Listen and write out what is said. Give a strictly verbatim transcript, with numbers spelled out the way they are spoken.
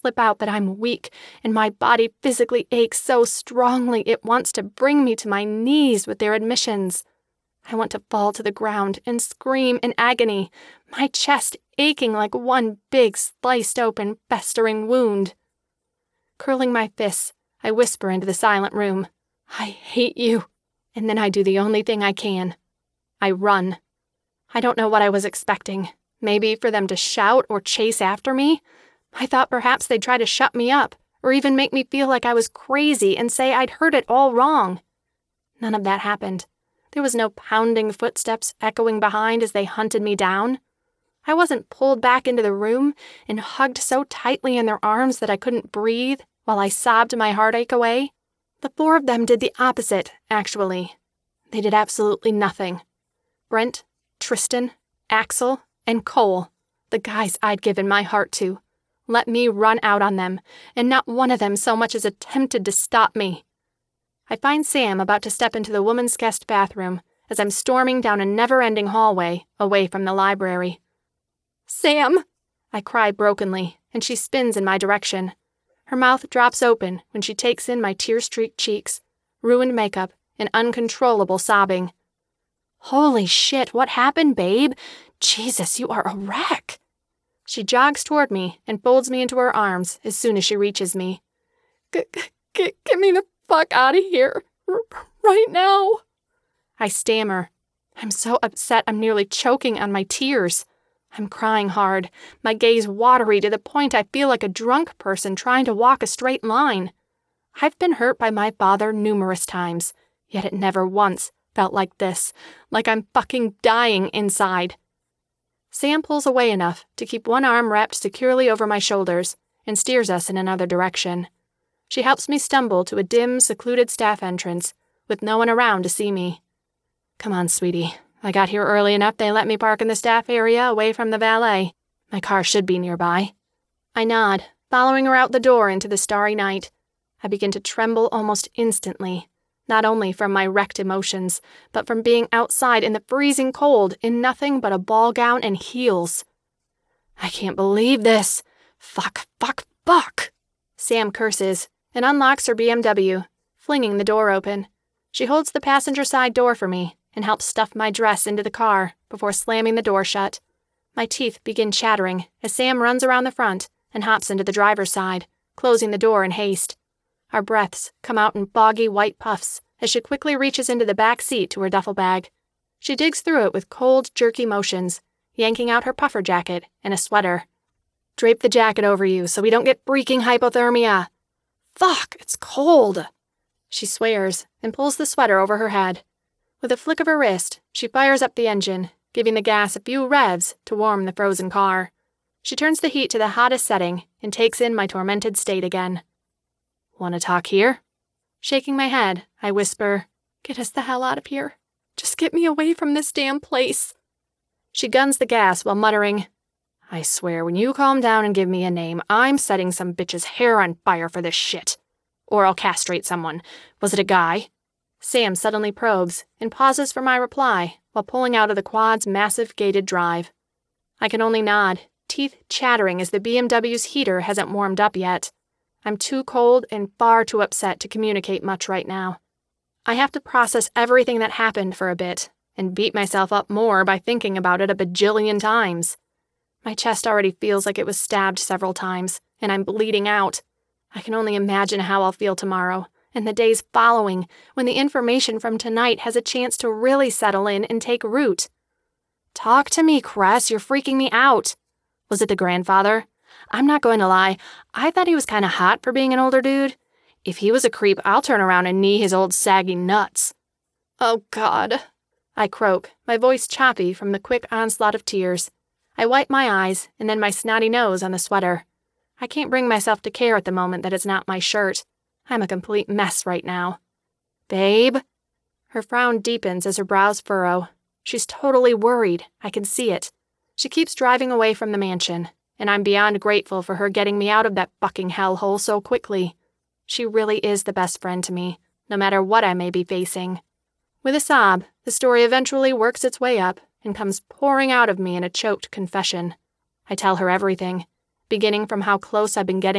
slip out that I'm weak, and my body physically aches so strongly it wants to bring me to my knees with their admissions. I want to fall to the ground and scream in agony, my chest aching like one big sliced open, festering wound. Curling my fists, I whisper into the silent room, "I hate you," and then I do the only thing I can. I run. I don't know what I was expecting. Maybe for them to shout or chase after me? I thought perhaps they'd try to shut me up, or even make me feel like I was crazy and say I'd heard it all wrong. None of that happened. There was no pounding footsteps echoing behind as they hunted me down. I wasn't pulled back into the room and hugged so tightly in their arms that I couldn't breathe while I sobbed my heartache away. The four of them did the opposite, actually. They did absolutely nothing. Brent, Tristan, Axel, and Cole, the guys I'd given my heart to, let me run out on them, and not one of them so much as attempted to stop me. I find Sam about to step into the woman's guest bathroom as I'm storming down a never-ending hallway away from the library. "Sam!" I cry brokenly, and she spins in my direction. Her mouth drops open when she takes in my tear-streaked cheeks, ruined makeup, and uncontrollable sobbing. "Holy shit, what happened, babe? Jesus, you are a wreck." She jogs toward me and folds me into her arms as soon as she reaches me. G- g- get me the fuck out of here, R- right now. I stammer. I'm so upset I'm nearly choking on my tears. I'm crying hard, my gaze watery to the point I feel like a drunk person trying to walk a straight line. I've been hurt by my father numerous times, yet it never once felt like this, like I'm fucking dying inside. Sam pulls away enough to keep one arm wrapped securely over my shoulders and steers us in another direction. She helps me stumble to a dim, secluded staff entrance, with no one around to see me. "Come on, sweetie. I got here early enough they let me park in the staff area away from the valet. My car should be nearby." I nod, following her out the door into the starry night. I begin to tremble almost instantly, not only from my wrecked emotions, but from being outside in the freezing cold in nothing but a ball gown and heels. "I can't believe this. Fuck, fuck, fuck." Sam curses and unlocks her B M W, flinging the door open. She holds the passenger side door for me and helps stuff my dress into the car before slamming the door shut. My teeth begin chattering as Sam runs around the front and hops into the driver's side, closing the door in haste. Our breaths come out in foggy white puffs as she quickly reaches into the back seat to her duffel bag. She digs through it with cold, jerky motions, yanking out her puffer jacket and a sweater. "Drape the jacket over you so we don't get freaking hypothermia." "Fuck, it's cold." She swears and pulls the sweater over her head. With a flick of her wrist, she fires up the engine, giving the gas a few revs to warm the frozen car. She turns the heat to the hottest setting and takes in my tormented state again. "Want to talk here?" Shaking my head, I whisper, "Get us the hell out of here. Just get me away from this damn place." She guns the gas while muttering, "I swear, when you calm down and give me a name, I'm setting some bitch's hair on fire for this shit. Or I'll castrate someone. Was it a guy?" Sam suddenly probes and pauses for my reply while pulling out of the quad's massive gated drive. I can only nod, teeth chattering as the B M W's heater hasn't warmed up yet. I'm too cold and far too upset to communicate much right now. I have to process everything that happened for a bit and beat myself up more by thinking about it a bajillion times. My chest already feels like it was stabbed several times, and I'm bleeding out. I can only imagine how I'll feel tomorrow, and the days following, when the information from tonight has a chance to really settle in and take root. "Talk to me, Cress, you're freaking me out." "Was it the grandfather?" "I'm not going to lie, I thought he was kind of hot for being an older dude. If he was a creep, I'll turn around and knee his old saggy nuts." "Oh, God," I croak, my voice choppy from the quick onslaught of tears. I wipe my eyes and then my snotty nose on the sweater. I can't bring myself to care at the moment that it's not my shirt. I'm a complete mess right now. "Babe?" Her frown deepens as her brows furrow. She's totally worried, I can see it. She keeps driving away from the mansion, and I'm beyond grateful for her getting me out of that fucking hellhole so quickly. She really is the best friend to me, no matter what I may be facing. With a sob, the story eventually works its way up and comes pouring out of me in a choked confession. I tell her everything, beginning from how close I've been getting